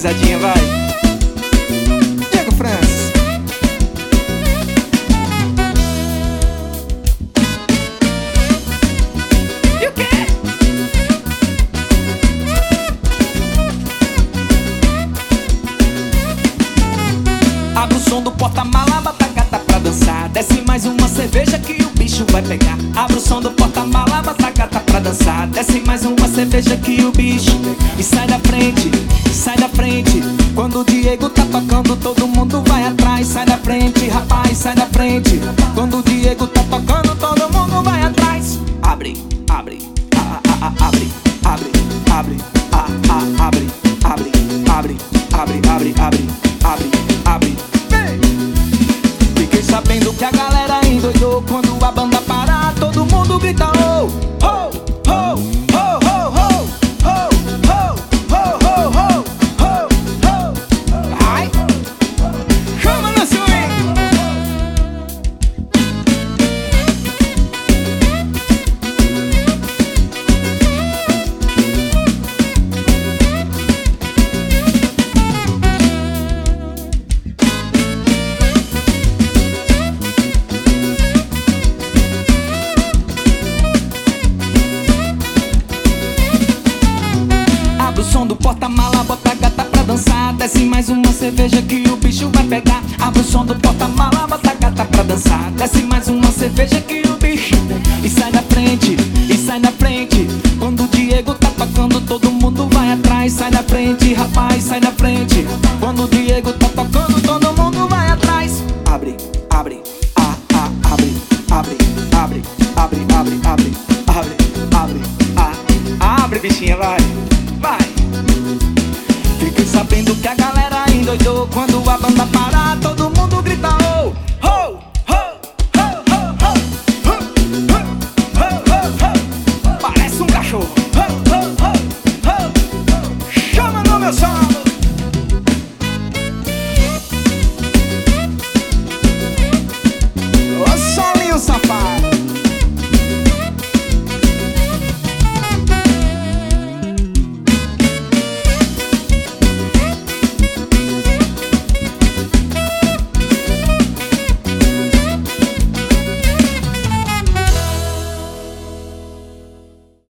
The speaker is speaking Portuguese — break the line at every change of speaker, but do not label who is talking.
risadinha, vai. Diego França. E o quê? Abre o som do porta-mala, bota a gata pra dançar. Desce mais uma cerveja que o bicho vai pegar. Abre o som do porta-mala, bota a gata pra dançar. Desce mais uma cerveja que o bicho. E sai da frente, sai da frente. Quando o Diego tá tocando, todo mundo vai atrás. Sai da frente, rapaz, sai da frente. Quando o Diego tá tocando, todo mundo vai atrás. Abre, abre, abre, abre, abre, abre, abre, abre, abre, abre, abre, abre, abre. Fiquei sabendo que a galera endoidou quando a banda parar, todo mundo grita oh, oh, oh, oh, oh, oh, oh, oh, oh, oh, oh, oh. Ai, chama no swing. Abre o som do porta-mala, bota a gata pra dançar. Desce mais uma cerveja que o bicho vai pegar. Abre o som do porta-mala, bota a gata pra dançar. Desce mais uma cerveja que o bicho. E sai da frente, e sai da frente. Quando o Diego tá tocando, todo mundo vai atrás. Sai da frente, rapaz, sai da frente. Quando o Diego tá tocando, todo mundo vai atrás. Abre, abre, abre, abre, abre, abre, abre, abre, abre, abre, abre, bichinha, vai. Vai. Fiquei sabendo que a galera endoidou quando a banda parar.